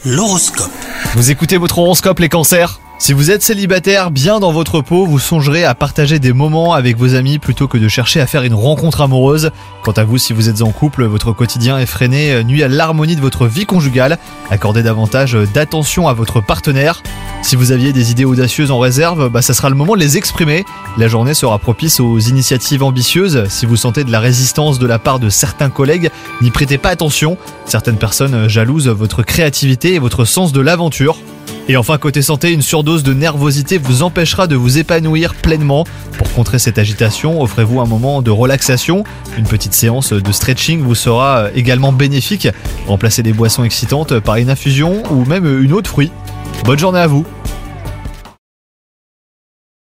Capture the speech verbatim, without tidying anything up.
L'horoscope. Vous écoutez votre horoscope les cancers ? Si vous êtes célibataire, bien dans votre peau, vous songerez à partager des moments avec vos amis plutôt que de chercher à faire une rencontre amoureuse. Quant à vous, si vous êtes en couple, votre quotidien effréné nuit à l'harmonie de votre vie conjugale. Accordez davantage d'attention à votre partenaire. Si vous aviez des idées audacieuses en réserve, bah ça sera le moment de les exprimer. La journée sera propice aux initiatives ambitieuses. Si vous sentez de la résistance de la part de certains collègues, n'y prêtez pas attention. Certaines personnes jalousent votre créativité et votre sens de l'aventure. Et enfin, côté santé, une surdose de nervosité vous empêchera de vous épanouir pleinement. Pour contrer cette agitation, offrez-vous un moment de relaxation. Une petite séance de stretching vous sera également bénéfique. Remplacez les boissons excitantes par une infusion ou même une eau de fruits. Bonne journée à vous!